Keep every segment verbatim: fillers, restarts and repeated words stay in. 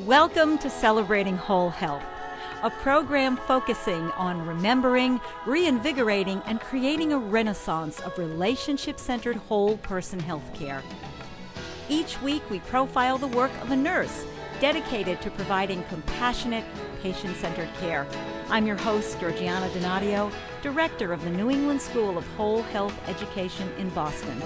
Welcome to Celebrating Whole Health, a program focusing on remembering, reinvigorating, and creating a renaissance of relationship-centered whole person healthcare. Each week we profile the work of a nurse dedicated to providing compassionate, patient-centered care. I'm your host, Georgiana Donadio, Director of the New England School of Whole Health Education in Boston.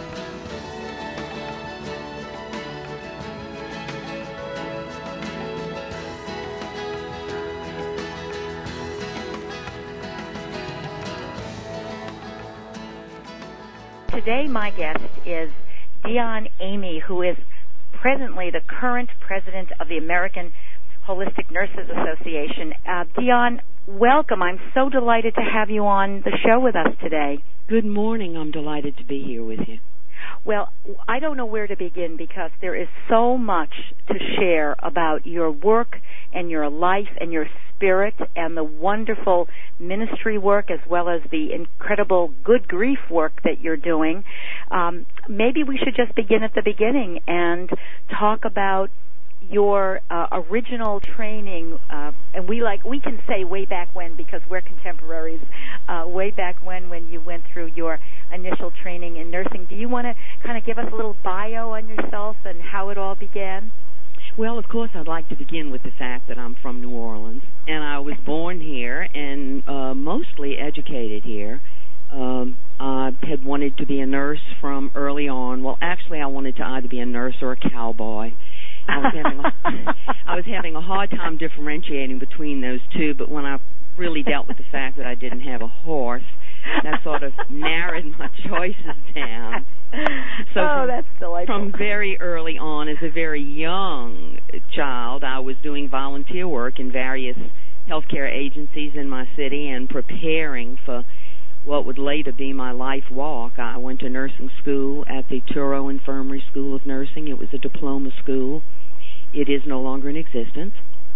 Today my guest is Dion Amy, who is presently the current president of the American Holistic Nurses Association. Uh, Dion, welcome. I'm so delighted to have you on the show with us today. Good morning. I'm delighted to be here with you. Well, I don't know where to begin because there is so much to share about your work and your life and your spirit and the wonderful ministry work as well as the incredible good grief work that you're doing. Um, maybe we should just begin at the beginning and talk about your uh, original training, uh, and we like we can say way back when because we're contemporaries, uh, way back when when you went through your initial training in nursing. Do you want to kind of give us a little bio on yourself and how it all began? Well, of course, I'd like to begin with the fact that I'm from New Orleans, and I was born here and uh, mostly educated here. Um, I had wanted to be a nurse from early on. Well, actually, I wanted to either be a nurse or a cowboy. I was having a, I was having a hard time differentiating between those two, but when I really dealt with the fact that I didn't have a horse, that sort of narrowed my choices down. So oh, from, that's delightful. From very early on, as a very young child, I was doing volunteer work in various healthcare agencies in my city and preparing for what would later be my life walk. I went to nursing school at the Touro Infirmary School of Nursing. It was a diploma school. It is no longer in existence.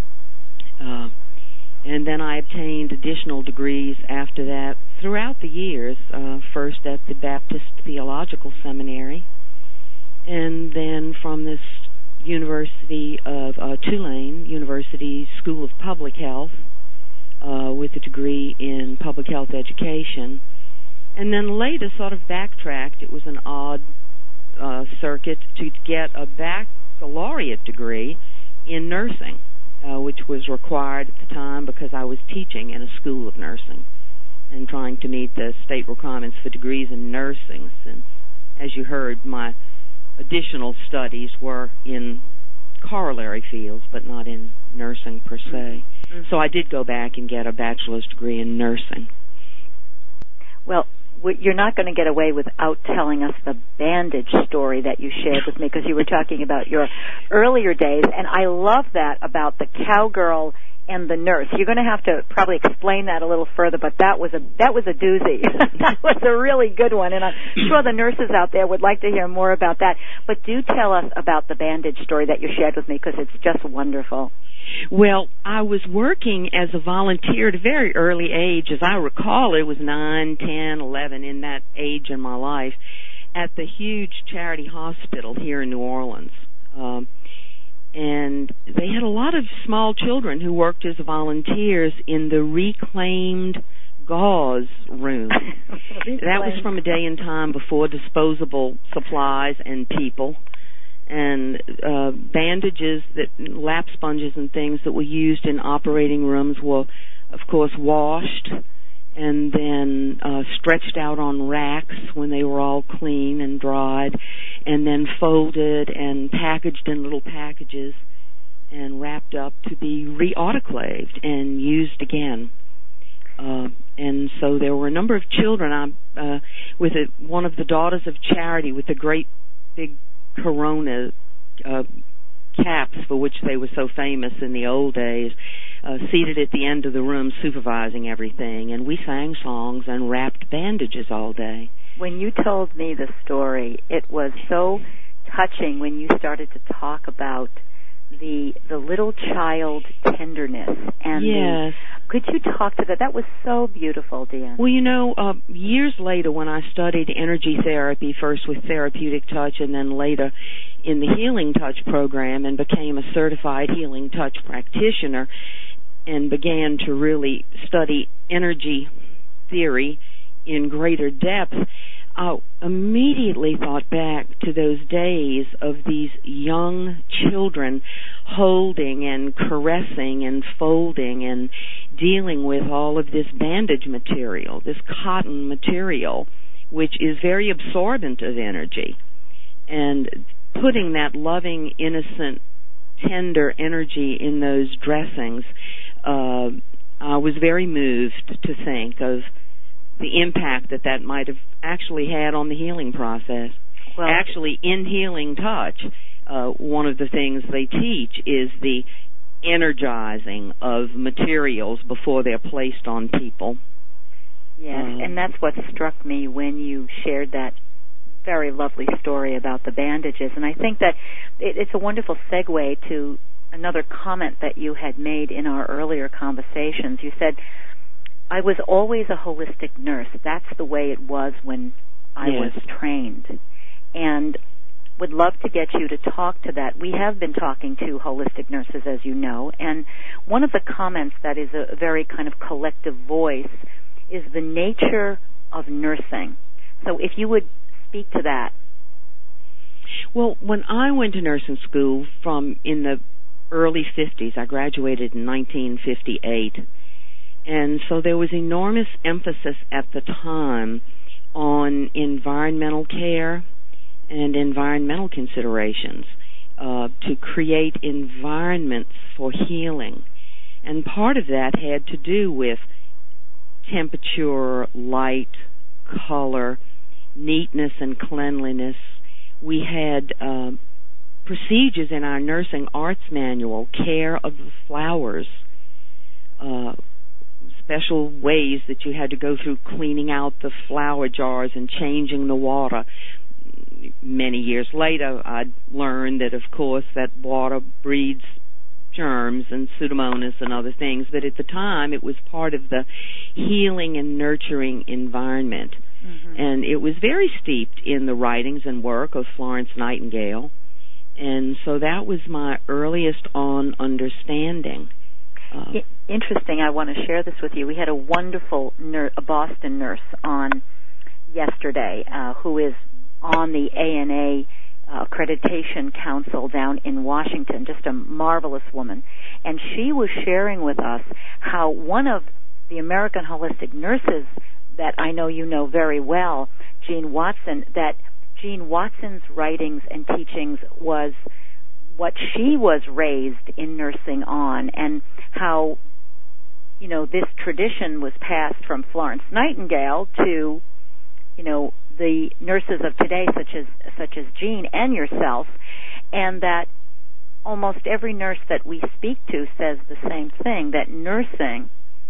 Uh, and then I obtained additional degrees after that throughout the years, uh, first at the Baptist Theological Seminary, and then from this University of uh, Tulane, University School of Public Health, uh, with a degree in public health education. And then later sort of backtracked. It was an odd uh, circuit to get a baccalaureate degree in nursing, uh, which was required at the time because I was teaching in a school of nursing and trying to meet the state requirements for degrees in nursing, since, as you heard, my additional studies were in corollary fields, but not in nursing per se. Mm-hmm. So I did go back and get a bachelor's degree in nursing. Well, you're not going to get away without telling us the bandage story that you shared with me, because you were talking about your earlier days, and I love that about the cowgirl and the nurse. You're going to have to probably explain that a little further, but that was a that was a doozy. That was a really good one, and I'm sure the nurses out there would like to hear more about that. But do tell us about the bandage story that you shared with me, because it's just wonderful. Well, I was working as a volunteer at a very early age. As I recall, it was nine, ten, eleven, in that age in my life, at the huge charity hospital here in New Orleans. Um, and they had a lot of small children who worked as volunteers in the reclaimed gauze room. That was from a day and time before disposable supplies and people. And uh, bandages, that lap sponges and things that were used in operating rooms were, of course, washed and then uh, stretched out on racks when they were all clean and dried, and then folded and packaged in little packages and wrapped up to be re-autoclaved and used again. Uh, and so there were a number of children. I, uh, with a, one of the Daughters of Charity with a great big Corona uh, caps for which they were so famous in the old days, uh, seated at the end of the room supervising everything, and we sang songs and wrapped bandages all day. When you told me the story, it was so touching when you started to talk about the the little child tenderness. And yes. the, could you talk to that? That was so beautiful, Deanne. Well, you know, uh, years later when I studied energy therapy, first with Therapeutic Touch and then later in the Healing Touch program, and became a certified Healing Touch practitioner and began to really study energy theory in greater depth, I immediately thought back to those days of these young children holding and caressing and folding and dealing with all of this bandage material, this cotton material, which is very absorbent of energy. And putting that loving, innocent, tender energy in those dressings, uh, I was very moved to think of the impact that that might have actually had on the healing process. Well, actually, in Healing Touch, uh, one of the things they teach is the energizing of materials before they're placed on people. Yes, um, and that's what struck me when you shared that very lovely story about the bandages. And I think that it, it's a wonderful segue to another comment that you had made in our earlier conversations. You said, I was always a holistic nurse. That's the way it was when I yes. was trained. And would love to get you to talk to that. We have been talking to holistic nurses, as you know, and one of the comments that is a very kind of collective voice is the nature of nursing. So if you would speak to that. Well, when I went to nursing school from in the early fifties, I graduated in nineteen fifty-eight, and so there was enormous emphasis at the time on environmental care and environmental considerations uh, to create environments for healing. And part of that had to do with temperature, light, color, neatness and cleanliness. We had uh, procedures in our nursing arts manual, care of the flowers, uh, special ways that you had to go through cleaning out the flower jars and changing the water. Many years later, I learned that, of course, that water breeds germs and Pseudomonas and other things, but at the time it was part of the healing and nurturing environment. Mm-hmm. And it was very steeped in the writings and work of Florence Nightingale, and so that was my earliest on understanding. Uh, Interesting. I want to share this with you. We had a wonderful ner- a Boston nurse on yesterday uh, who is on the A N A uh, Accreditation Council down in Washington, just a marvelous woman. And she was sharing with us how one of the American holistic nurses that I know you know very well, Jean Watson, that Jean Watson's writings and teachings was what she was raised in nursing on, and how, you know, this tradition was passed from Florence Nightingale to, you know, the nurses of today, such as such as Jean and yourself, and that almost every nurse that we speak to says the same thing, that nursing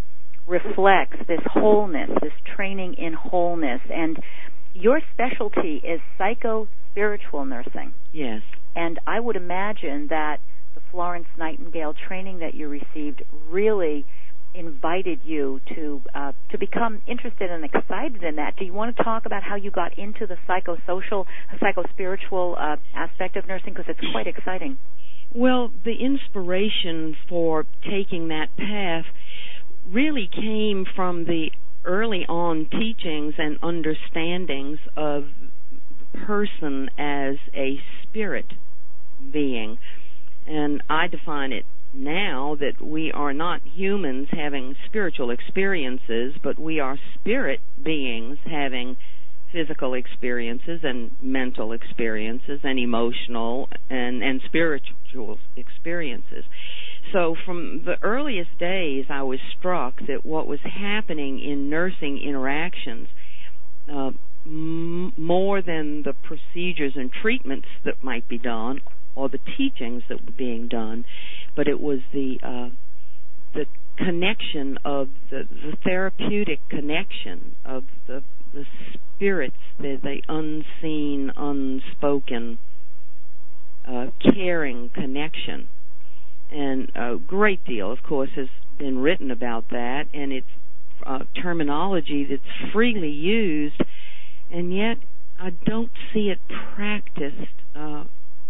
reflects this wholeness, this training in wholeness. And your specialty is psycho-spiritual nursing. Yes. And I would imagine that the Florence Nightingale training that you received really invited you to uh, to become interested and excited in that. Do you want to talk about how you got into the psychosocial, psycho-spiritual uh, aspect of nursing? Because it's quite exciting. Well, the inspiration for taking that path really came from the early on teachings and understandings of the person as a spirit being. And I define it now that we are not humans having spiritual experiences, but we are spirit beings having physical experiences and mental experiences and emotional and, and spiritual experiences. So from the earliest days, I was struck that what was happening in nursing interactions, uh, m- more than the procedures and treatments that might be done or the teachings that were being done, but it was the uh, the connection of the, the therapeutic connection of the, the spirits, the, the unseen, unspoken, uh, caring connection And a great deal, of course, has been written about that, and it's uh, terminology that's freely used, and yet I don't see it practiced uh,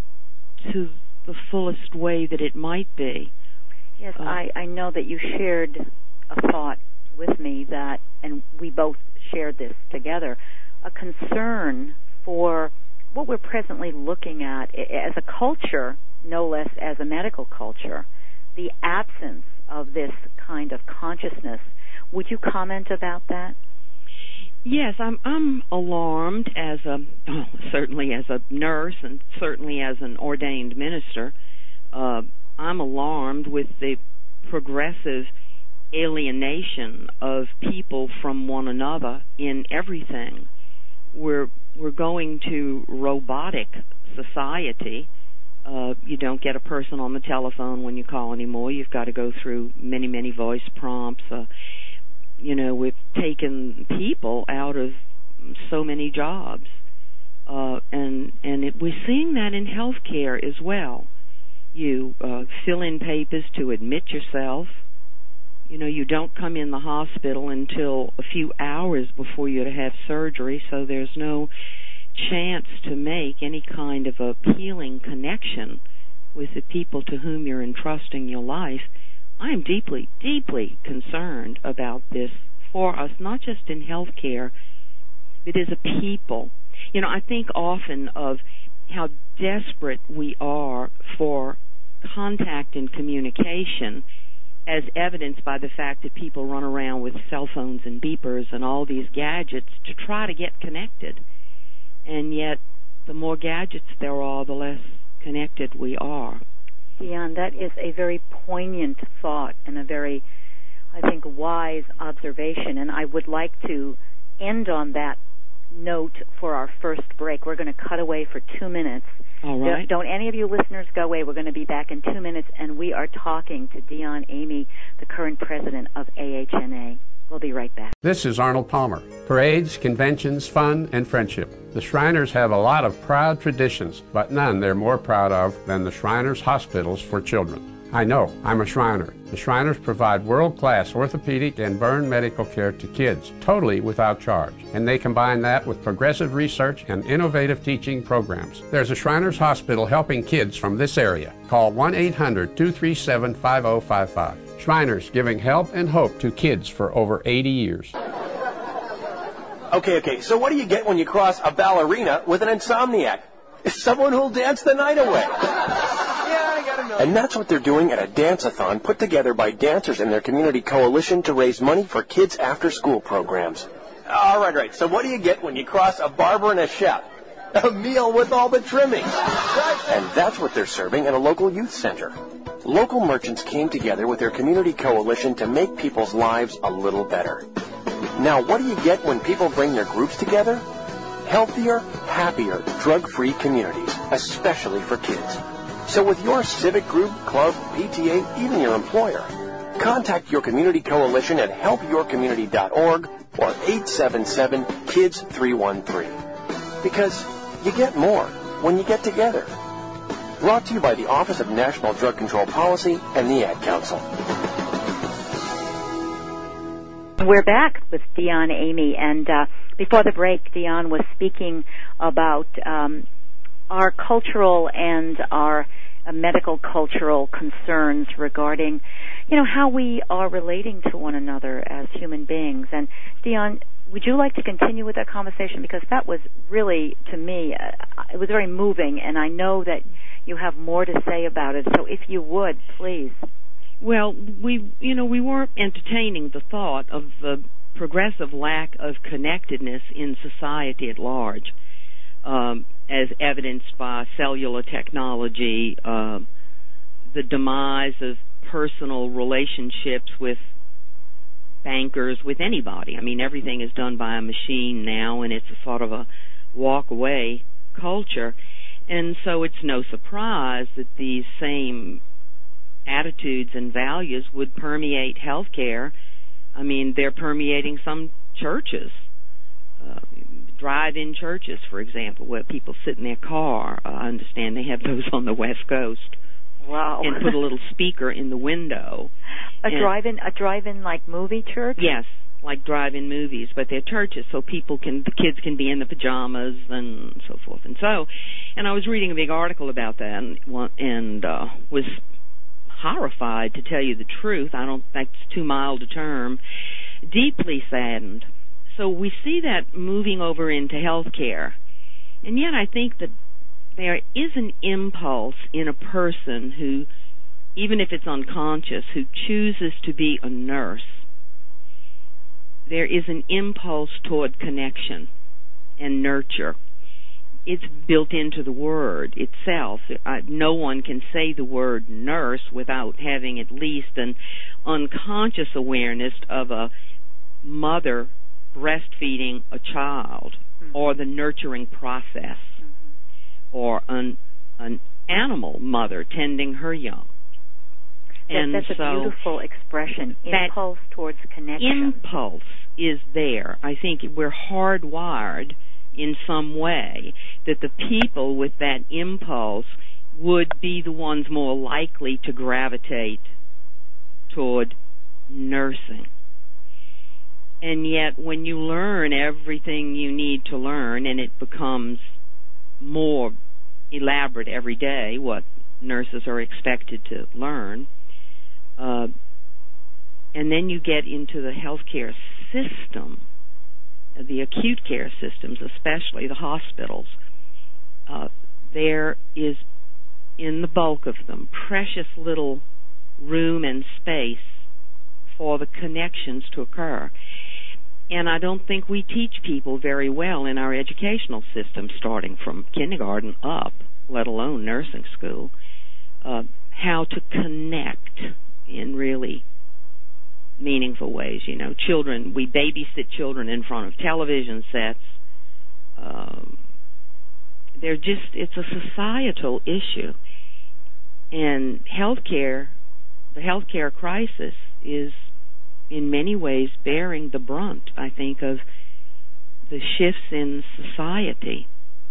to the fullest way that it might be. Yes, uh, I, I know that you shared a thought with me that, and we both shared this together, a concern for what we're presently looking at as a culture, no less as a medical culture, the absence of this kind of consciousness. Would you comment about that? Yes, I'm I'm alarmed as a oh, certainly as a nurse and certainly as an ordained minister. Uh, I'm alarmed with the progressive alienation of people from one another in everything. We're we're going to robotic society. Uh, you don't get a person on the telephone when you call anymore. You've got to go through many, many voice prompts. Uh, you know, we've taken people out of so many jobs. Uh, and and it, we're seeing that in healthcare as well. You uh, fill in papers to admit yourself. You know, you don't come in the hospital until a few hours before you have surgery, so there's no chance to make any kind of a healing connection with the people to whom you're entrusting your life. I am deeply, deeply concerned about this for us, not just in healthcare, but as a people. You know, I think often of how desperate we are for contact and communication, as evidenced by the fact that people run around with cell phones and beepers and all these gadgets to try to get connected. And yet, the more gadgets there are, the less connected we are. Dion, that is a very poignant thought and a very, I think, wise observation. And I would like to end on that note for our first break. We're going to cut away for two minutes. All right. Don't, don't any of you listeners go away. We're going to be back in two minutes, and we are talking to Dion Amy, the current president of A H N A. We'll be right back. This is Arnold Palmer. Parades, conventions, fun, and friendship. The Shriners have a lot of proud traditions, but none they're more proud of than the Shriners Hospitals for Children. I know, I'm a Shriner. The Shriners provide world-class orthopedic and burn medical care to kids, totally without charge. And they combine that with progressive research and innovative teaching programs. There's a Shriners Hospital helping kids from this area. Call one eight hundred, two three seven, five oh five five. Shriners, giving help and hope to kids for over eighty years. Okay, okay, so what do you get when you cross a ballerina with an insomniac? Someone who'll dance the night away. And that's what they're doing at a dance-a-thon put together by dancers and their community coalition to raise money for kids' after-school programs. All right, right. So what do you get when you cross a barber and a chef? A meal with all the trimmings. And that's what they're serving at a local youth center. Local merchants came together with their community coalition to make people's lives a little better. Now, what do you get when people bring their groups together? Healthier, happier, drug-free communities, especially for kids. So with your civic group, club, P T A, even your employer, contact your community coalition at help your community dot org or eight seven seven, kids three one three. Because you get more when you get together. Brought to you by the Office of National Drug Control Policy and the Ad Council. We're back with Dion Amy, and uh, before the break, Dion was speaking about um, our cultural and our uh, medical cultural concerns regarding, you know, how we are relating to one another as human beings. And Dion, would you like to continue with that conversation? Because that was really, to me, uh, it was very moving, and I know that you have more to say about it. So if you would, please. Well, we, you know, we weren't entertaining the thought of the progressive lack of connectedness in society at large, um, as evidenced by cellular technology, uh, the demise of personal relationships with bankers, with anybody. I mean, everything is done by a machine now, and it's a sort of a walk-away culture. And so it's no surprise that these same attitudes and values would permeate healthcare. I mean, they're permeating some churches, uh, drive-in churches, for example, where people sit in their car. Uh, I understand they have those on the West Coast. Wow. And put a little speaker in the window. A and, drive-in, a drive-in like movie church? Yes, like drive-in movies, but they're churches, so people can, the kids can be in the pajamas and so forth and so. And I was reading a big article about that and, and uh, was horrified, to tell you the truth. I don't think it's too mild a term. Deeply saddened. So we see that moving over into healthcare, and yet I think that there is an impulse in a person who, even if it's unconscious, who chooses to be a nurse. There is an impulse toward connection and nurture. It's built into the word itself. I, no one can say the word nurse without having at least an unconscious awareness of a mother breastfeeding a child, mm-hmm. or the nurturing process, mm-hmm. or an, an animal mother tending her young. That, and that's so a beautiful expression, impulse towards connection. Impulse is there. I think we're hardwired in some way that the people with that impulse would be the ones more likely to gravitate toward nursing. And yet when you learn everything you need to learn, and it becomes more elaborate every day, what nurses are expected to learn, uh, and then you get into the healthcare system, the acute care systems, especially the hospitals, uh, there is, in the bulk of them, precious little room and space for the connections to occur. And I don't think we teach people very well in our educational system, starting from kindergarten up, let alone nursing school, uh, how to connect in really meaningful ways. You know, children, we babysit children in front of television sets. Um, they're just, it's a societal issue. And healthcare, the healthcare crisis is in many ways bearing the brunt, I think, of the shifts in society.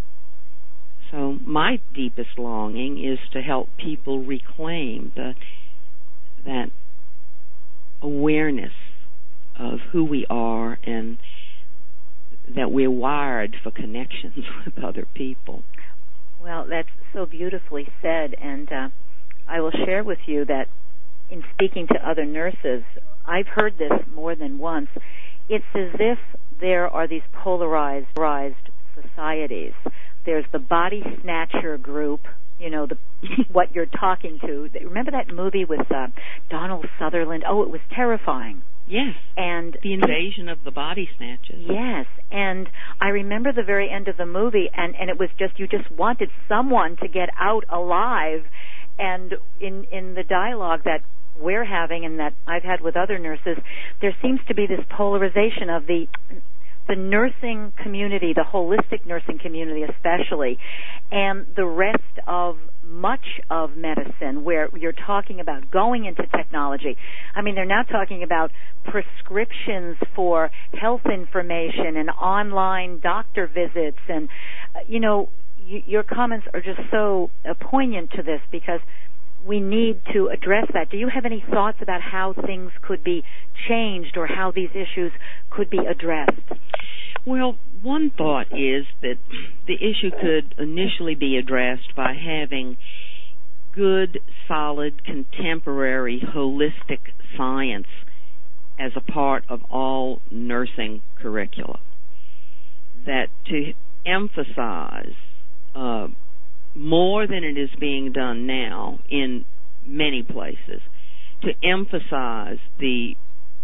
So my deepest longing is to help people reclaim the, that awareness of who we are and that we're wired for connections with other people. Well, that's so beautifully said, and uh, I will share with you that in speaking to other nurses, I've heard this more than once. It's as if there are these polarized societies. There's the body snatcher group, you know, the what you're talking to. Remember that movie with uh, Donald Sutherland? Oh, it was terrifying. Yes. And the invasion of the body snatchers. Yes. And I remember the very end of the movie, and, and it was just, you just wanted someone to get out alive. And in in the dialogue that we're having and that I've had with other nurses, there seems to be this polarization of the the nursing community, the holistic nursing community especially, and the rest of much of medicine, where you're talking about going into technology. I mean, they're now talking about prescriptions for health information and online doctor visits, and, uh, you know, y- your comments are just so uh, poignant to this, because we need to address that. Do you have any thoughts about how things could be changed or how these issues could be addressed? Well, one thought is that the issue could initially be addressed by having good, solid, contemporary, holistic science as a part of all nursing curricula. That to emphasize uh, more than it is being done now in many places, to emphasize the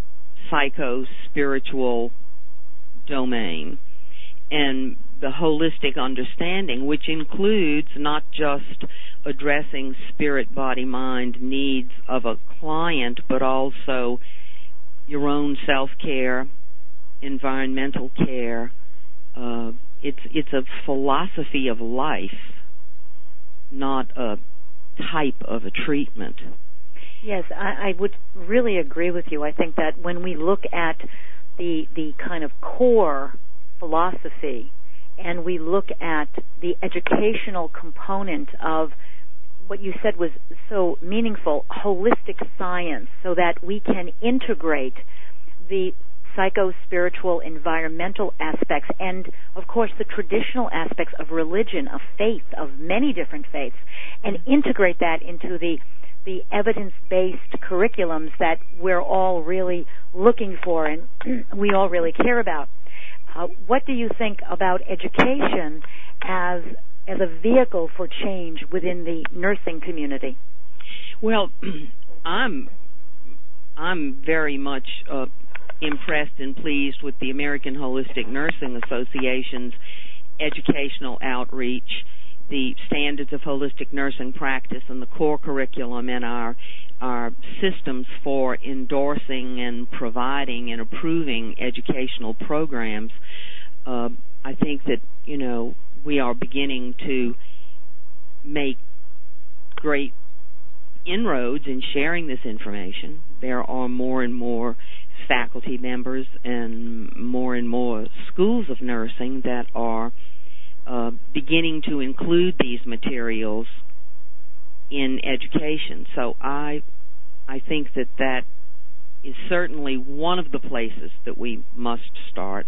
psycho-spiritual domain and the holistic understanding, which includes not just addressing spirit, body, mind needs of a client, but also your own self-care, environmental care. Uh, it's it's a philosophy of life, not a type of a treatment. Yes, I, I would really agree with you. I think that when we look at the the kind of core philosophy and we look at the educational component of what you said was so meaningful, holistic science, so that we can integrate the psycho-spiritual, environmental aspects, and, of course, the traditional aspects of religion, of faith, of many different faiths, and integrate that into the the evidence-based curriculums that we're all really looking for and we all really care about. Uh, what do you think about education as as a vehicle for change within the nursing community? Well, I'm I'm very much uh, impressed and pleased with the American Holistic Nursing Association's educational outreach, the standards of holistic nursing practice, and the core curriculum and our our systems for endorsing and providing and approving educational programs. Uh, I think that, you know, we are beginning to make great inroads in sharing this information. There are more and more faculty members and more and more schools of nursing that are uh, beginning to include these materials in education. So I I think that that is certainly one of the places that we must start.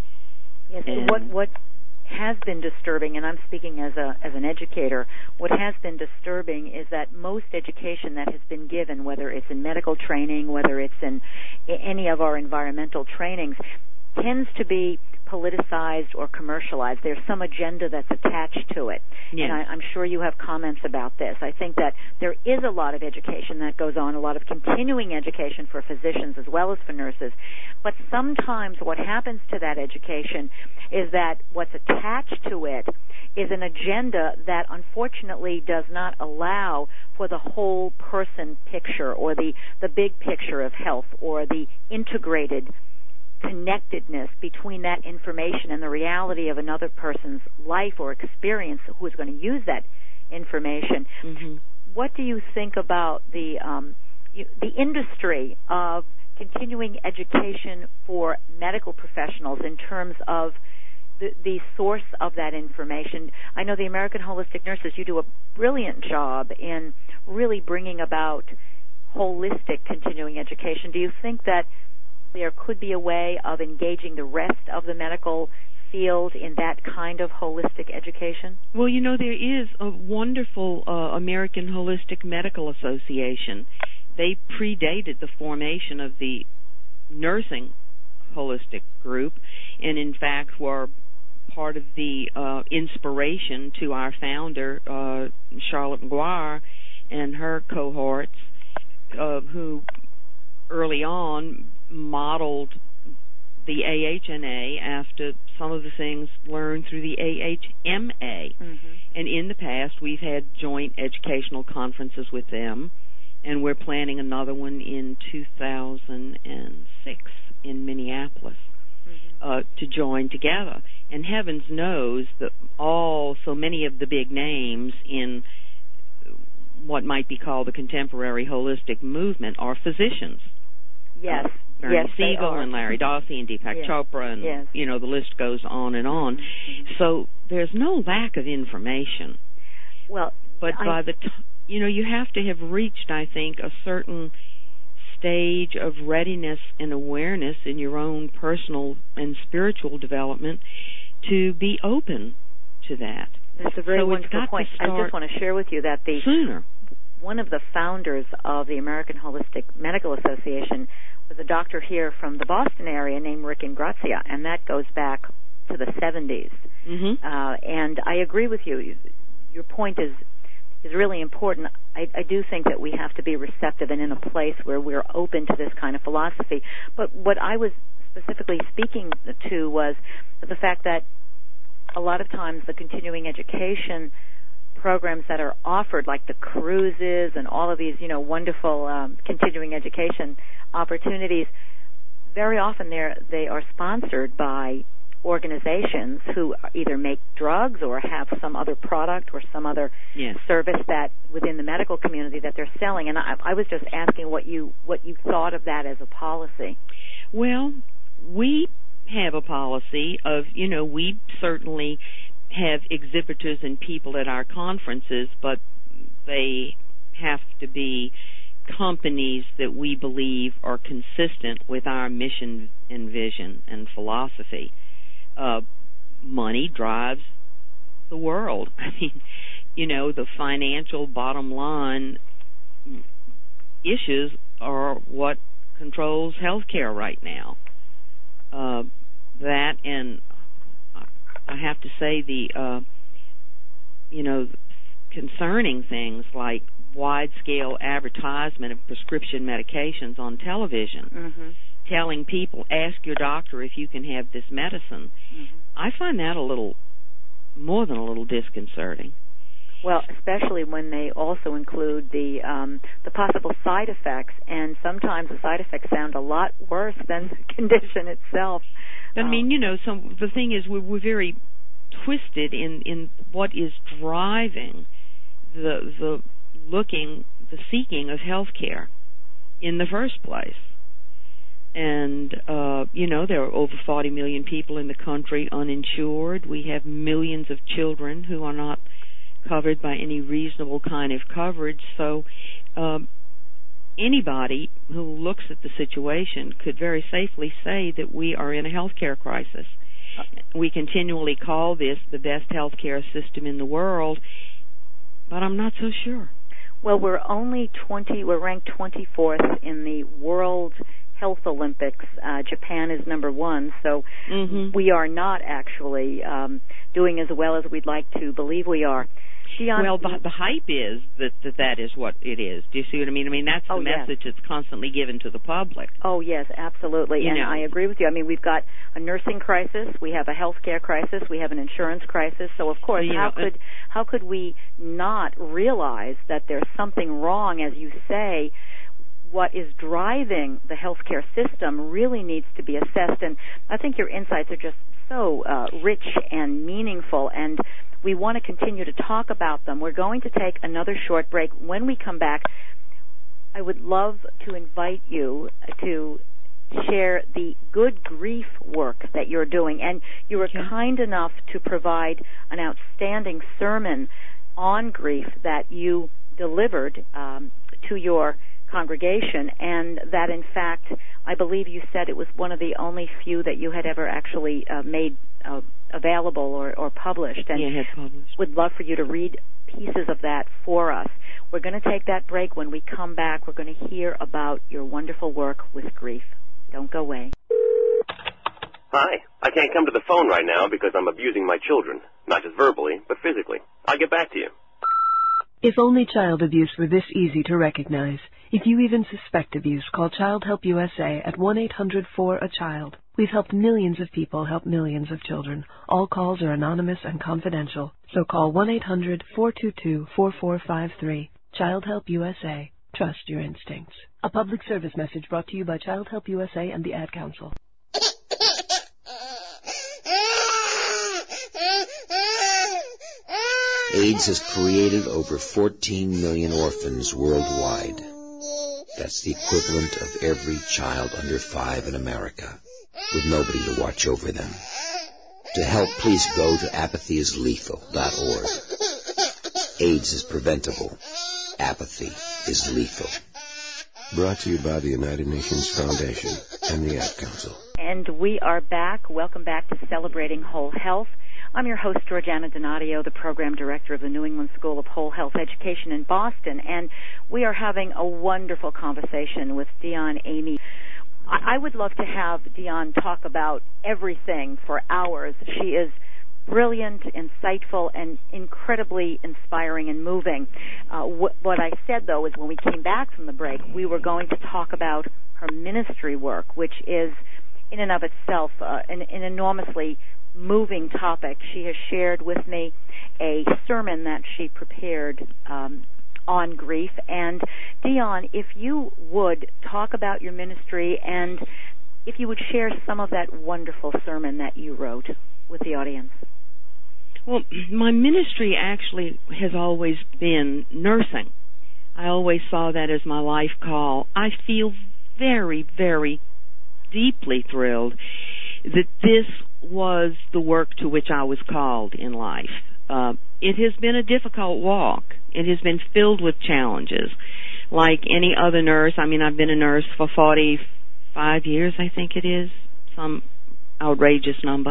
Yes, and what what has been disturbing, and I'm speaking as a as an educator, what has been disturbing is that most education that has been given, whether it's in medical training, whether it's in any of our environmental trainings, tends to be politicized or commercialized. There's some agenda that's attached to it. Yes. And I, I'm sure you have comments about this. I think that there is a lot of education that goes on, a lot of continuing education for physicians as well as for nurses. But sometimes what happens to that education is that what's attached to it is an agenda that unfortunately does not allow for the whole person picture or the, the big picture of health or the integrated connectedness between that information and the reality of another person's life or experience who is going to use that information. Mm-hmm. What do you think about the um, you, the industry of continuing education for medical professionals in terms of the, the source of that information? I know the American Holistic Nurses, you do a brilliant job in really bringing about holistic continuing education. Do you think that there could be a way of engaging the rest of the medical field in that kind of holistic education? Well, you know, there is a wonderful uh, American Holistic Medical Association. They predated the formation of the nursing holistic group and, in fact, were part of the uh, inspiration to our founder, uh, Charlotte McGuire, and her cohorts, uh, who early on modeled the A H N A after some of the things learned through the A H M A. Mm-hmm. And in the past, we've had joint educational conferences with them, and we're planning another one in two thousand six in Minneapolis mm-hmm. uh, to join together. And heavens knows that all, so many of the big names in what might be called the contemporary holistic movement are physicians. Yes. Uh, Bernie yes, Siegel and Larry Dossey and Deepak yes. Chopra, and yes. you know, the list goes on and on. Mm-hmm. So there's no lack of information. Well, but I, by the t- you know, you have to have reached, I think, a certain stage of readiness and awareness in your own personal and spiritual development to be open to that. That's a very so wonderful point. I just want to share with you that the sooner. one of the founders of the American Holistic Medical Association was a doctor here from the Boston area named Rick Ingrazia, and that goes back to the seventies. Mm-hmm. Uh, and I agree with you. Your point is is really important. I, I do think that we have to be receptive and in a place where we're open to this kind of philosophy. But what I was specifically speaking to was the fact that a lot of times the continuing education programs that are offered, like the cruises and all of these, you know, wonderful um, continuing education opportunities, very often they're, they are sponsored by organizations who either make drugs or have some other product or some other yes. service that within the medical community that they're selling. And I, I was just asking what you what you thought of that as a policy. Well, we have a policy of, you know, we certainly have exhibitors and people at our conferences, but they have to be companies that we believe are consistent with our mission and vision and philosophy. Uh, money drives the world. I mean, you know, the financial bottom line issues are what controls healthcare right now. Uh, that and I have to say the, uh, you know, concerning things like wide-scale advertisement of prescription medications on television, mm-hmm. telling people, ask your doctor if you can have this medicine. Mm-hmm. I find that a little, more than a little disconcerting. Well, especially when they also include the um, the possible side effects, and sometimes the side effects sound a lot worse than the condition itself. I mean, um, you know, so the thing is, we're, we're very twisted in, in what is driving the the looking, the seeking of health care in the first place. And, uh, you know, there are over forty million people in the country uninsured. We have millions of children who are not covered by any reasonable kind of coverage. So um, anybody who looks at the situation could very safely say that we are in a health care crisis. We continually call this the best health care system in the world, but I'm not so sure. Well, we're only twenty, we're ranked twenty-fourth in the World Health Olympics. Uh, Japan is number one, so mm-hmm. we are not actually um, doing as well as we'd like to believe we are. Dion, well, the, the hype is that, that that is what it is. Do you see what I mean? I mean, that's the oh, message yes. that's constantly given to the public. Oh, yes, absolutely. You and know. I agree with you. I mean, we've got a nursing crisis, we have a health care crisis, we have an insurance crisis. So, of course, well, how know, could how could we not realize that there's something wrong, as you say? What is driving the healthcare system really needs to be assessed, and I think your insights are just so uh, rich and meaningful, and we want to continue to talk about them. We're going to take another short break. When we come back, I would love to invite you to share the good grief work that you're doing, and you were okay. kind enough to provide an outstanding sermon on grief that you delivered um, to your congregation, and that in fact I believe you said it was one of the only few that you had ever actually uh, made uh, available or, or published, and yeah, published. Would love for you to read pieces of that for us. We're going to take that break. When we come back, we're going to hear about your wonderful work with grief. Don't go away. Hi, I can't come to the phone right now because I'm abusing my children, not just verbally, but physically. I'll get back to you. If only child abuse were this easy to recognize. If you even suspect abuse, call Child Help U S A at one eight hundred four A child. We've helped millions of people help millions of children. All calls are anonymous and confidential. So call one eight hundred four two two four four five three. Child Help U S A. Trust your instincts. A public service message brought to you by Child Help U S A and the Ad Council. AIDS has created over fourteen million orphans worldwide. That's the equivalent of every child under five in America, with nobody to watch over them. To help, please go to apathy is lethal dot org. AIDS is preventable. Apathy is lethal. Brought to you by the United Nations Foundation and the Ad Council. And we are back. Welcome back to Celebrating Whole Health. I'm your host, Georgiana Donadio, the Program Director of the New England School of Whole Health Education in Boston, and we are having a wonderful conversation with Dion Amy. I, I would love to have Dion talk about everything for hours. She is brilliant, insightful, and incredibly inspiring and moving. Uh, wh- what I said, though, is when we came back from the break, we were going to talk about her ministry work, which is, in and of itself, uh, an, an enormously moving topic. She has shared with me a sermon that she prepared um, on grief. And Dion, if you would talk about your ministry and if you would share some of that wonderful sermon that you wrote with the audience. Well, my ministry actually has always been nursing. I always saw that as my life call. I feel very, very deeply thrilled that this was the work to which I was called in life. uh, it has been a difficult walk. It has been filled with challenges. Like any other nurse, I mean, I've been a nurse for forty-five years, I think it is, some outrageous number.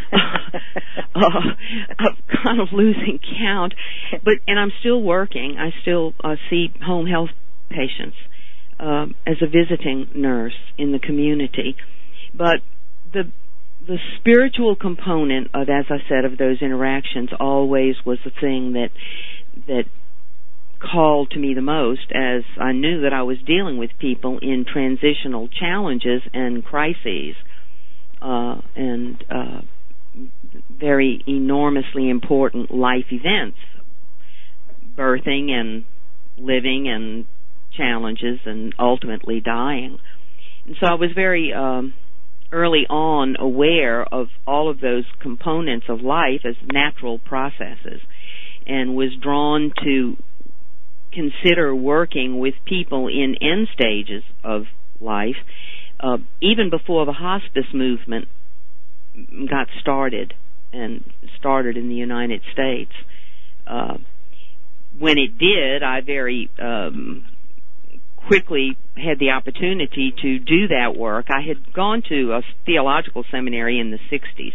uh, I'm kind of losing count, but and I'm still working. I still uh, see home health patients uh, as a visiting nurse in the community. But the the spiritual component of, as I said, of those interactions always was the thing that that called to me the most, as I knew that I was dealing with people in transitional challenges and crises. Uh, and uh, very enormously important life events, birthing and living and challenges and ultimately dying. And so I was very um, early on aware of all of those components of life as natural processes, and was drawn to consider working with people in end stages of life, Uh, even before the hospice movement got started, and started in the United States. Uh, when it did, I very um, quickly had the opportunity to do that work. I had gone to a theological seminary in the sixties.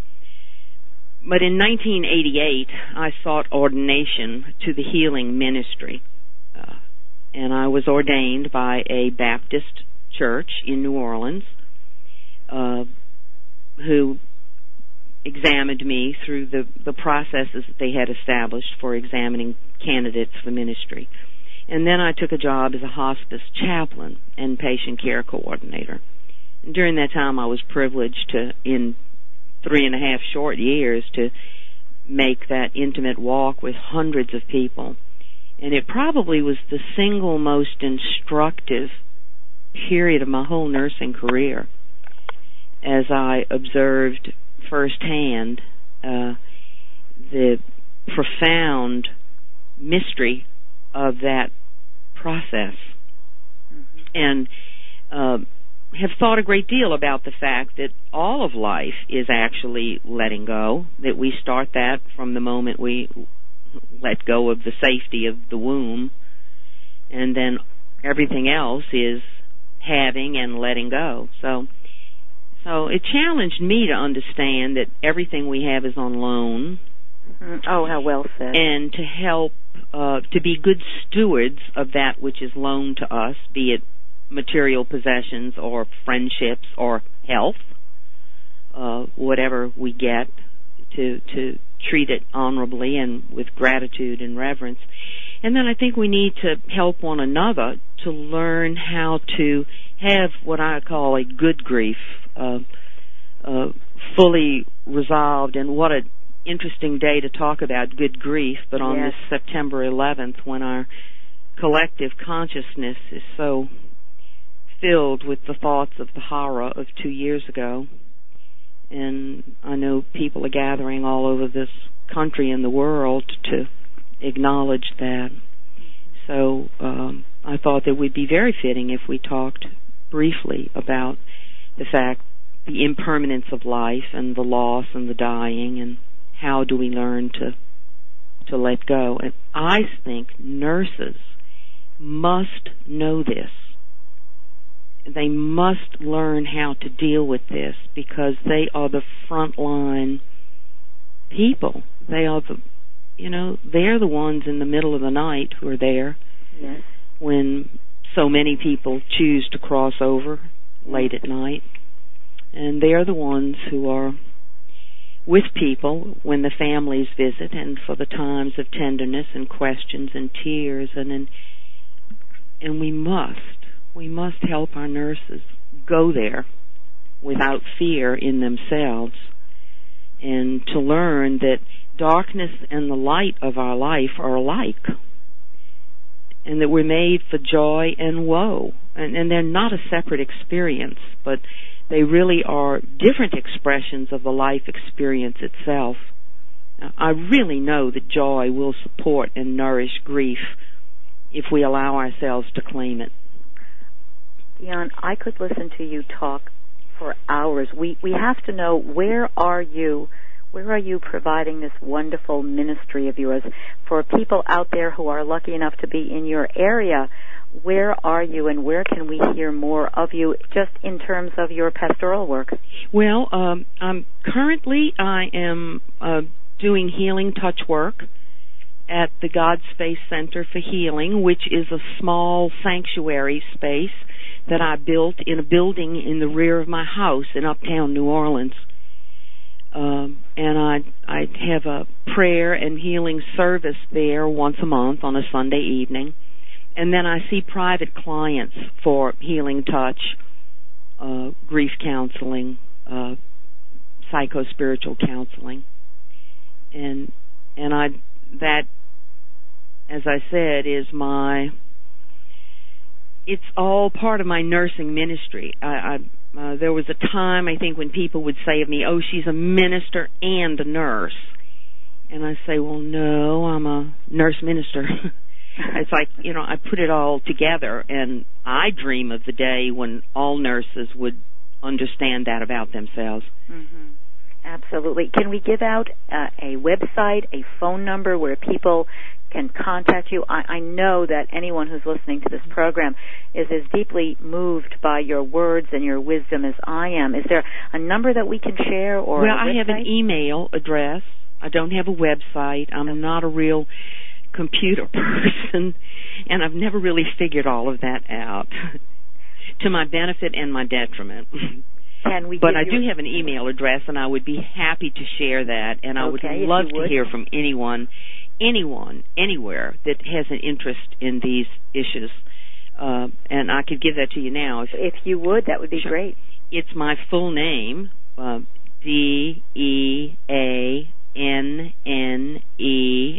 But in nineteen eighty-eight, I sought ordination to the healing ministry. Uh, and I was ordained by a Baptist church in New Orleans, uh, who examined me through the, the processes that they had established for examining candidates for ministry. And then I took a job as a hospice chaplain and patient care coordinator. And during that time, I was privileged to, in three and a half short years, to make that intimate walk with hundreds of people. And it probably was the single most instructive period of my whole nursing career, as I observed firsthand uh, the profound mystery of that process, mm-hmm. and uh, have thought a great deal about the fact that all of life is actually letting go, that we start that from the moment we let go of the safety of the womb, and then everything else is having and letting go. So so it challenged me to understand that everything we have is on loan. Oh, how well said. And to help, uh, to be good stewards of that which is loaned to us, be it material possessions or friendships or health, uh, whatever we get, to, to treat it honorably and with gratitude and reverence. And then I think we need to help one another to learn how to have what I call a good grief, uh, uh, fully resolved. And what an interesting day to talk about good grief, but on yes. this September eleventh, when our collective consciousness is so filled with the thoughts of the horror of two years ago. And I know people are gathering all over this country and the world to acknowledge that. So um, I thought that would be very fitting if we talked briefly about the fact, the impermanence of life and the loss and the dying, and how do we learn to to let go. And I think nurses must know this. They must learn how to deal with this, because they are the frontline people. They are the, you know, they're the ones in the middle of the night who are there yes. when so many people choose to cross over late at night. And they are the ones who are with people when the families visit, and for the times of tenderness and questions and tears. And and, and we must, we must help our nurses go there without fear in themselves, and to learn that darkness and the light of our life are alike, and that we're made for joy and woe. And, and they're not a separate experience, but they really are different expressions of the life experience itself. Now, I really know that joy will support and nourish grief if we allow ourselves to claim it. Jan, I could listen to you talk for hours. We we have to know, where are you Where are you providing this wonderful ministry of yours? For people out there who are lucky enough to be in your area, where are you and where can we hear more of you just in terms of your pastoral work? Well, um, I'm currently I am uh, doing healing touch work at the God Space Center for Healing, which is a small sanctuary space that I built in a building in the rear of my house in uptown New Orleans. Um, and I I have a prayer and healing service there once a month on a Sunday evening. And then I see private clients for healing touch, uh, grief counseling, uh, psycho-spiritual counseling. And and I that, as I said, is my, it's all part of my nursing ministry. I, I uh, there was a time, I think, when people would say of me, oh, she's a minister and a nurse. And I say, well, no, I'm a nurse minister. It's like, you know, I put it all together, and I dream of the day when all nurses would understand that about themselves. Mm-hmm. Absolutely. Can we give out uh, a website, a phone number where people can contact you? I, I know that anyone who's listening to this program is as deeply moved by your words and your wisdom as I am. Is there a number that we can share? Or well, I have an email address. I don't have a website. I'm okay. not a real computer person, and I've never really figured all of that out to my benefit and my detriment. Can we but I you do have an email address, and I would be happy to share that, and I okay, would love would. to hear from anyone, anyone, anywhere that has an interest in these issues. Uh, and I could give that to you now. If, if you would, that would be sure. great. It's my full name, uh, D E A N N E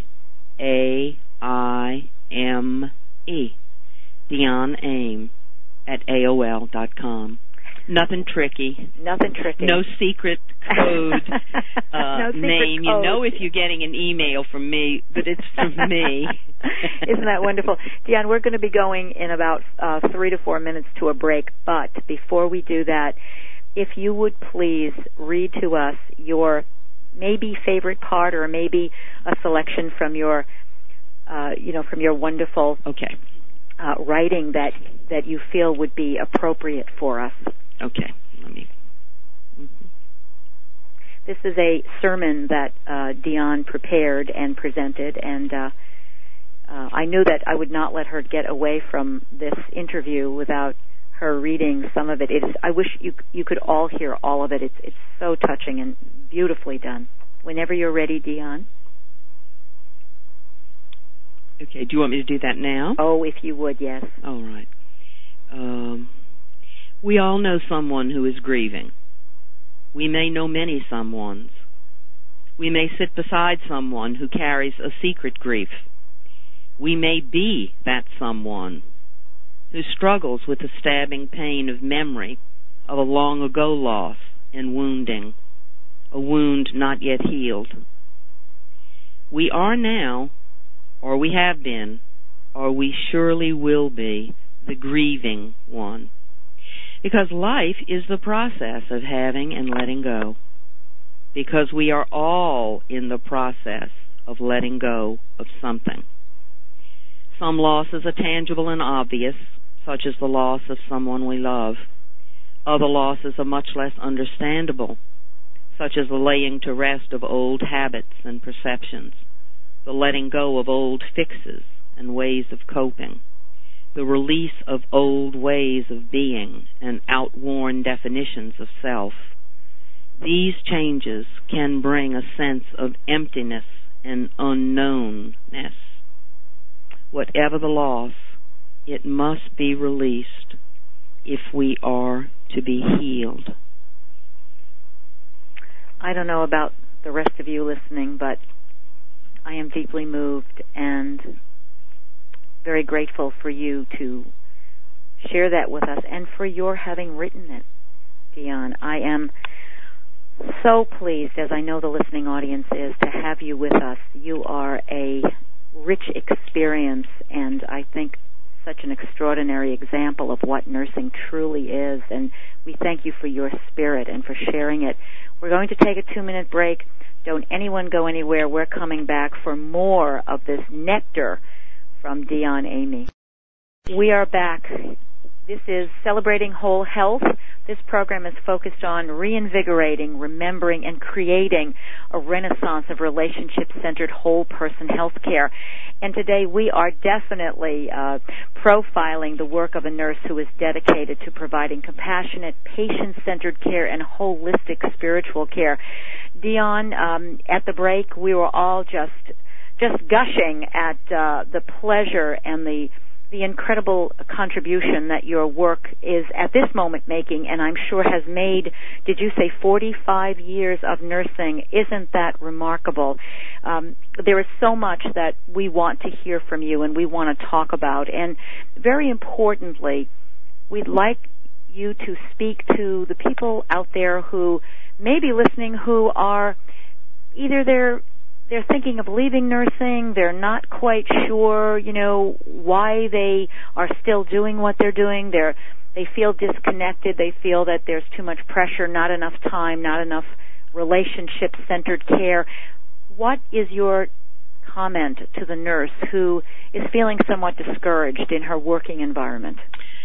A I M E, Dion Aim, at A O L dot com. Nothing tricky. Nothing tricky. No secret code uh, no secret name. Code. You know if you're getting an email from me, but it's from me. Isn't that wonderful? Dion, we're going to be going in about uh, three to four minutes to a break, but before we do that, if you would please read to us your maybe favorite part or maybe a selection from your, uh, you know, from your wonderful okay. uh, writing that, that you feel would be appropriate for us. Okay, let me. Mm-hmm. This is a sermon that uh, Dion prepared and presented, and uh, uh, I knew that I would not let her get away from this interview without her reading some of it. It is, I wish you you could all hear all of it. It's it's so touching and beautifully done. Whenever you're ready, Dion. Okay, do you want me to do that now? Oh, if you would, yes. All right. Um. We all know someone who is grieving. We may know many someones. We may sit beside someone who carries a secret grief. We may be that someone who struggles with the stabbing pain of memory of a long ago loss and wounding, a wound not yet healed. We are now, or we have been, or we surely will be, the grieving one. Because life is the process of having and letting go. Because we are all in the process of letting go of something. Some losses are tangible and obvious, such as the loss of someone we love. Other losses are much less understandable, such as the laying to rest of old habits and perceptions, the letting go of old fixes and ways of coping, the release of old ways of being and outworn definitions of self. These changes can bring a sense of emptiness and unknownness. Whatever the loss, it must be released if we are to be healed. I don't know about the rest of you listening, but I am deeply moved and very grateful for you to share that with us and for your having written it, Dion. I am so pleased, as I know the listening audience is, to have you with us. You are a rich experience, and I think such an extraordinary example of what nursing truly is, and we thank you for your spirit and for sharing it. We're going to take a two-minute break. Don't anyone go anywhere. We're coming back for more of this nectar from Dion Amy. We are back. This is Celebrating Whole Health. This program is focused on reinvigorating, remembering, and creating a renaissance of relationship-centered whole-person health care. And today we are definitely uh, profiling the work of a nurse who is dedicated to providing compassionate, patient-centered care and holistic spiritual care. Dion, um, at the break, we were all just just gushing at uh, the pleasure and the the incredible contribution that your work is at this moment making, and I'm sure has made, did you say forty-five years of nursing? Isn't that remarkable? Um, there is so much that we want to hear from you and we want to talk about, and very importantly, we'd like you to speak to the people out there who may be listening who are either they're They're thinking of leaving nursing. They're not quite sure, you know, why they are still doing what they're doing. They're, they feel disconnected. They feel that there's too much pressure, not enough time, not enough relationship-centered care. What is your comment to the nurse who is feeling somewhat discouraged in her working environment?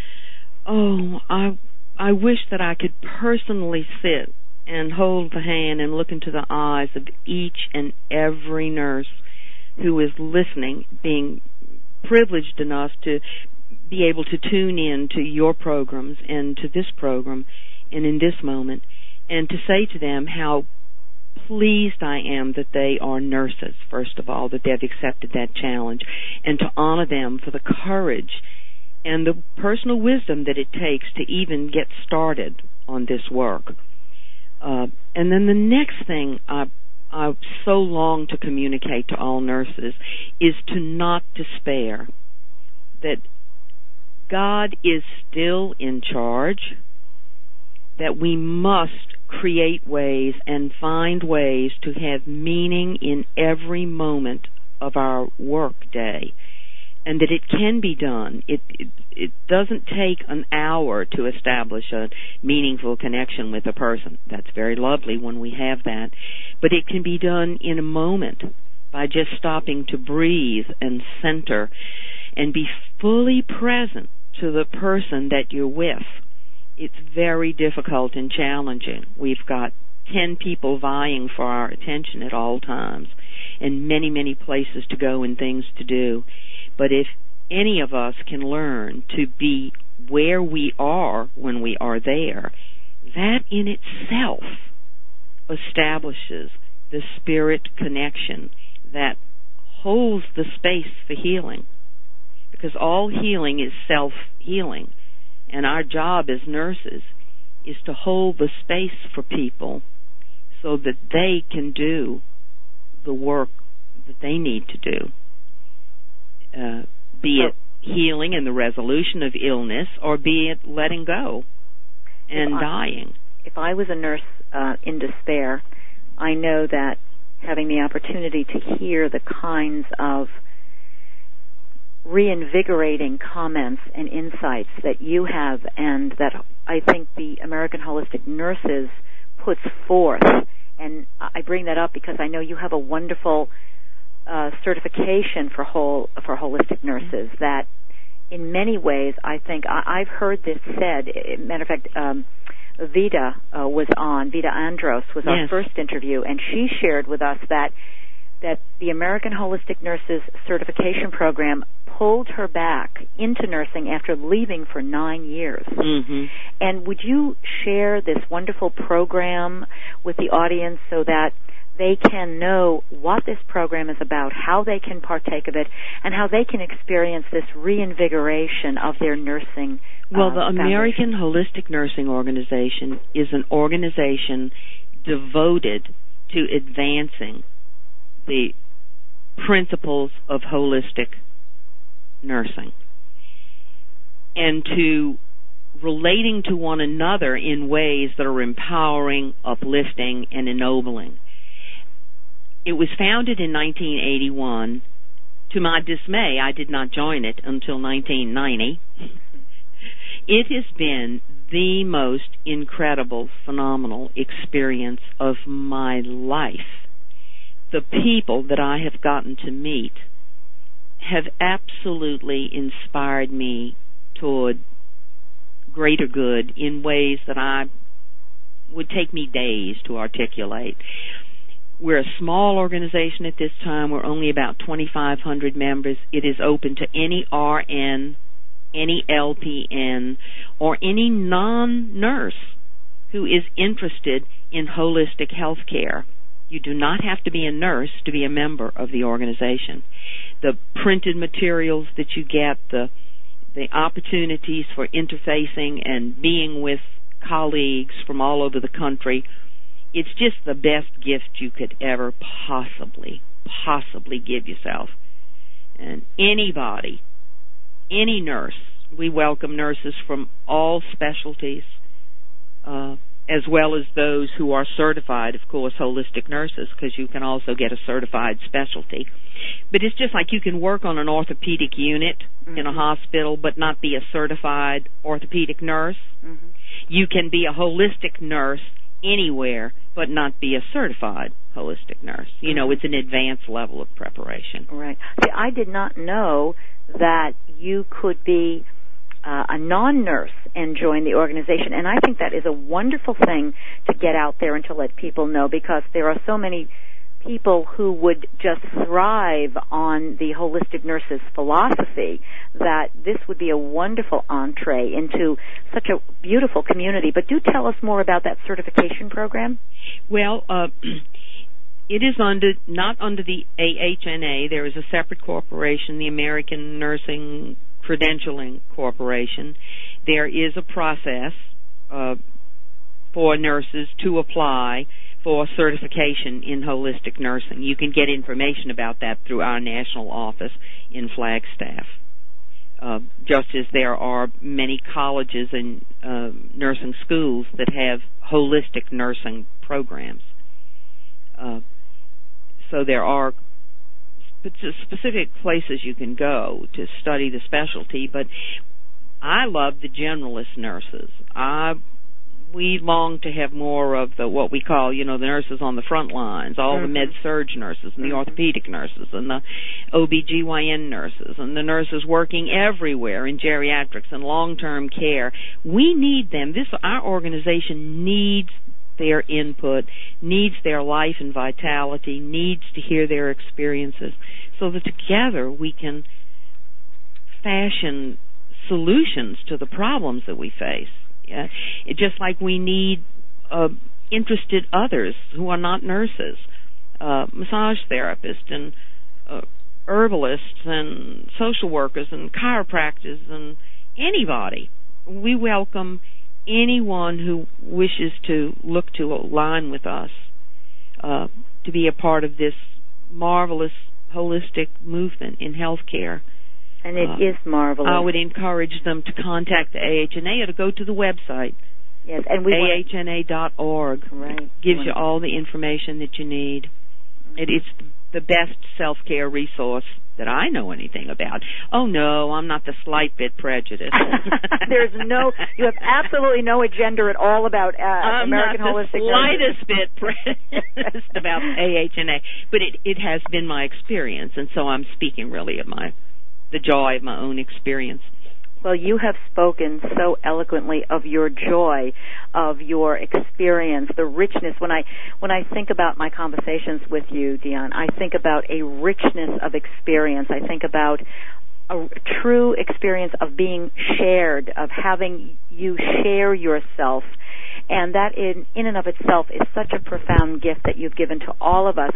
Oh, I, I wish that I could personally sit and hold the hand and look into the eyes of each and every nurse who is listening, being privileged enough to be able to tune in to your programs and to this program and in this moment, and to say to them how pleased I am that they are nurses, first of all, that they've accepted that challenge, and to honor them for the courage and the personal wisdom that it takes to even get started on this work. Uh, and then the next thing I, I so long to communicate to all nurses is to not despair, that God is still in charge, that we must create ways and find ways to have meaning in every moment of our work day, and that it can be done. It, it it doesn't take an hour to establish a meaningful connection with a person. That's very lovely when we have that. But it can be done in a moment by just stopping to breathe and center and be fully present to the person that you're with. It's very difficult and challenging. We've got ten people vying for our attention at all times and many, many places to go and things to do. But if any of us can learn to be where we are when we are there, that in itself establishes the spirit connection that holds the space for healing. Because all healing is self-healing, and our job as nurses is to hold the space for people so that they can do the work that they need to do. Uh, be it healing and the resolution of illness, or be it letting go and if I, dying. If I was a nurse uh, in despair, I know that having the opportunity to hear the kinds of reinvigorating comments and insights that you have and that I think the American Holistic Nurses puts forth, and I bring that up because I know you have a wonderful Uh, certification for whole for holistic nurses that in many ways I think I, I've heard this said. Matter of fact, um, Vida uh, was on, Vida Andros was yes. our first interview, and she shared with us that that the American Holistic Nurses Certification Program pulled her back into nursing after leaving for nine years. Mm-hmm. And would you share this wonderful program with the audience so that they can know what this program is about, how they can partake of it, and how they can experience this reinvigoration of their nursing Well, uh, the American foundation. Holistic Nursing Organization is an organization devoted to advancing the principles of holistic nursing and to relating to one another in ways that are empowering, uplifting, and ennobling. It was founded in nineteen eighty-one. To my dismay, I did not join it until nineteen ninety. It has been the most incredible, phenomenal experience of my life. the people that I have gotten to meet have absolutely inspired me toward greater good in ways that I would take me days to articulate. We're a small organization at this time. We're only about twenty-five hundred members. It is open to any R N, any L P N, or any non-nurse who is interested in holistic health care. You do not have to be a nurse to be a member of the organization. The printed materials that you get, the the opportunities for interfacing and being with colleagues from all over the country, it's just the best gift you could ever possibly, possibly give yourself. And anybody, any nurse, we welcome nurses from all specialties, uh, as well as those who are certified, of course, holistic nurses, because you can also get a certified specialty. But it's just like you can work on an orthopedic unit mm-hmm. in a hospital but not be a certified orthopedic nurse. Mm-hmm. You can be a holistic nurse anywhere but not be a certified holistic nurse. You mm-hmm. know, it's an advanced level of preparation. Right. See, I did not know that you could be Uh, a non-nurse and join the organization, and I think that is a wonderful thing to get out there and to let people know, because there are so many people who would just thrive on the holistic nurse's philosophy that this would be a wonderful entree into such a beautiful community. But do tell us more about that certification program. Well, uh, it is under not under the A H N A. There is a separate corporation, the American Nursing Credentialing Corporation. There is a process uh, for nurses to apply for certification in holistic nursing. You can get information about that through our national office in Flagstaff. Uh, just as there are many colleges and uh, nursing schools that have holistic nursing programs. Uh, so there are specific places you can go to study the specialty, but I love the generalist nurses. I we long to have more of the what we call, you know, the nurses on the front lines, all mm-hmm. the med-surg nurses and the mm-hmm. orthopedic nurses and the O B G Y N nurses and the nurses working everywhere in geriatrics and long-term care. We need them. This our organization needs their input, needs their life and vitality, needs to hear their experiences, so that together we can fashion solutions to the problems that we face. Yeah? It, just like we need uh, interested others who are not nurses, uh, massage therapists and uh, herbalists and social workers and chiropractors and anybody. We welcome anyone who wishes to look to align with us uh, to be a part of this marvelous holistic movement in healthcare. And it uh, is marvelous. I would encourage them to contact the A H N A or to go to the website. Yes, and we A H N A dot org. Right. It gives you all the information that you need. It is the best self-care resource that I know anything about. Oh, no, I'm not the slight bit prejudiced. There's no, you have absolutely no agenda at all about uh, I'm American Holistic Nursing. I'm not the slightest bit prejudiced about A H N A, but it, it has been my experience, and so I'm speaking really of my, the joy of my own experience. Well, you have spoken so eloquently of your joy, of your experience, the richness. When I when I think about my conversations with you, Dion, I think about a richness of experience. I think about a true experience of being shared, of having you share yourself. And that in, in and of itself is such a profound gift that you've given to all of us.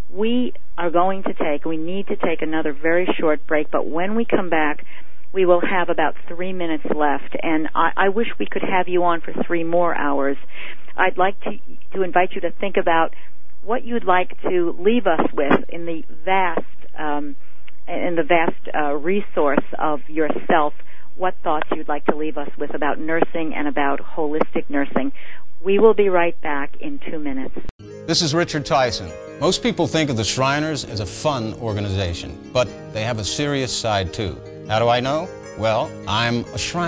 We are going to take, we need to take another very short break, but when we come back, we will have about three minutes left, and I, I wish we could have you on for three more hours. I'd like to, to invite you to think about what you'd like to leave us with in the vast, um, in the vast uh, resource of yourself. What thoughts you'd like to leave us with about nursing and about holistic nursing. We will be right back in two minutes. This is Richard Tyson. Most people think of the Shriners as a fun organization, but they have a serious side too. How do I know? Well, I'm a Shriner.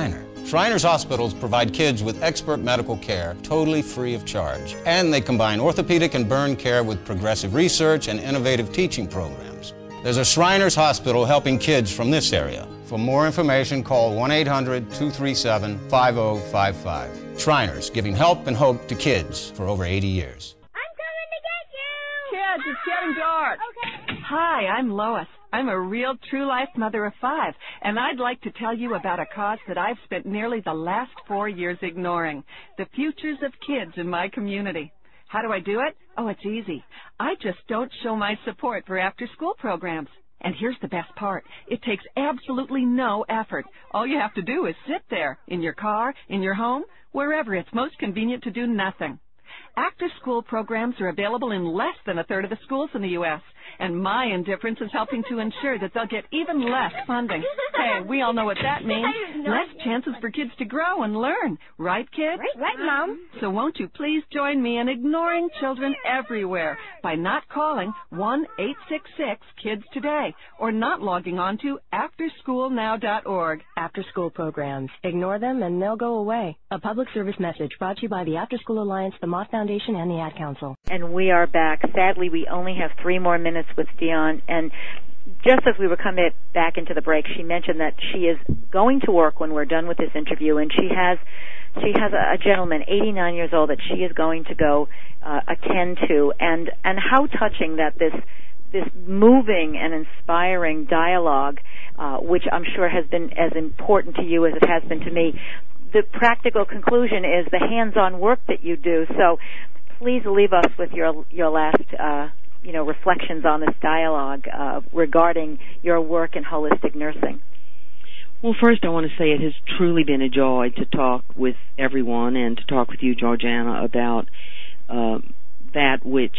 Shriners Hospitals provide kids with expert medical care totally free of charge. And they combine orthopedic and burn care with progressive research and innovative teaching programs. There's a Shriners Hospital helping kids from this area. For more information, call one eight hundred, two three seven, five oh five five. Shriners, giving help and hope to kids for over eighty years. I'm coming to get you! Kids, it's getting dark. Okay. Hi, I'm Lois. I'm a real true-life mother of five, and I'd like to tell you about a cause that I've spent nearly the last four years ignoring, the futures of kids in my community. How do I do it? Oh, it's easy. I just don't show my support for after-school programs. And here's the best part. It takes absolutely no effort. All you have to do is sit there, in your car, in your home, wherever it's most convenient to do nothing. After-school programs are available in less than a third of the schools in the U S, and my indifference is helping to ensure that they'll get even less funding. Hey, we all know what that means. Less chances for kids to grow and learn. Right, kids? Right, right, Mom. So won't you please join me in ignoring children everywhere by not calling one eight six six, KIDS today or not logging on to after school now dot org. After-school programs. Ignore them and they'll go away. A public service message brought to you by the After School Alliance, the Moth Foundation, and the Ad Council. And we are back. Sadly, we only have three more minutes with Dion. And just as we were coming back into the break, she mentioned that she is going to work when we're done with this interview, and she has she has a, a gentleman, eighty-nine years old, that she is going to go uh, attend to. And and how touching that this this moving and inspiring dialogue, uh, which I'm sure has been as important to you as it has been to me. The practical conclusion is the hands-on work that you do. So please leave us with your your last uh, you know reflections on this dialogue uh, regarding your work in holistic nursing. Well, first I want to say it has truly been a joy to talk with everyone and to talk with you, Georgiana, about uh, that which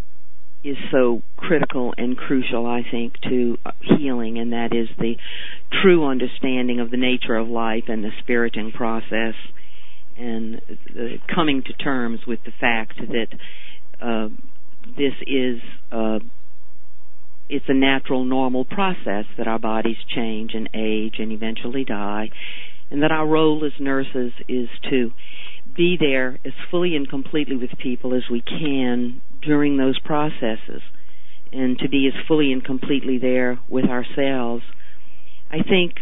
is so critical and crucial, I think, to healing, and that is the true understanding of the nature of life and the spiriting process, and the coming to terms with the fact that uh, this is uh, it's a natural, normal process, that our bodies change and age and eventually die, and that our role as nurses is to be there as fully and completely with people as we can during those processes, and to be as fully and completely there with ourselves. I think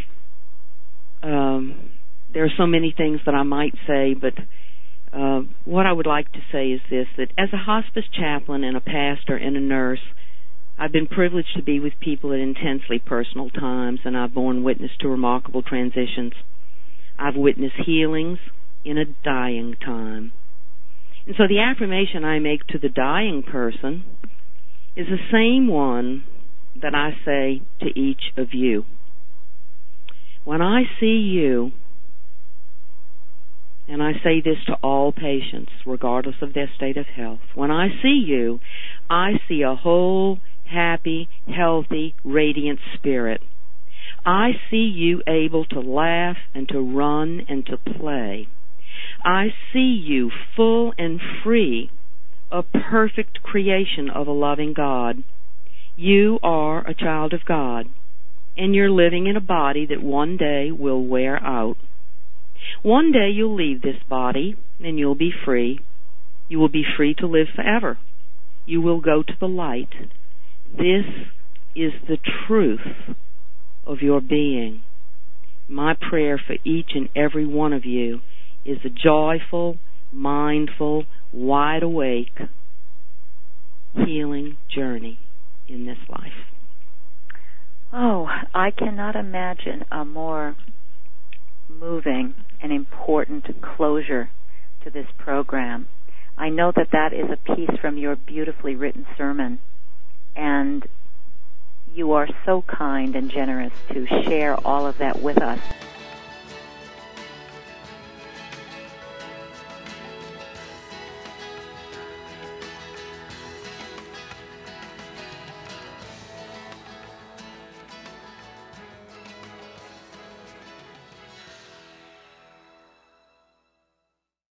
um, there are so many things that I might say, but uh, what I would like to say is this, that as a hospice chaplain and a pastor and a nurse, I've been privileged to be with people at intensely personal times, and I've borne witness to remarkable transitions. I've witnessed healings in a dying time. And so the affirmation I make to the dying person is the same one that I say to each of you. When I see you, and I say this to all patients, regardless of their state of health, when I see you, I see a whole, happy, healthy, radiant spirit. I see you able to laugh and to run and to play. I see you full and free, a perfect creation of a loving God. You are a child of God, and you're living in a body that one day will wear out. One day you'll leave this body, and you'll be free. You will be free to live forever. You will go to the light. This is the truth of your being. My prayer for each and every one of you is a joyful, mindful, wide-awake, healing journey in this life. Oh, I cannot imagine a more moving and important closure to this program. I know that that is a piece from your beautifully written sermon, and you are so kind and generous to share all of that with us.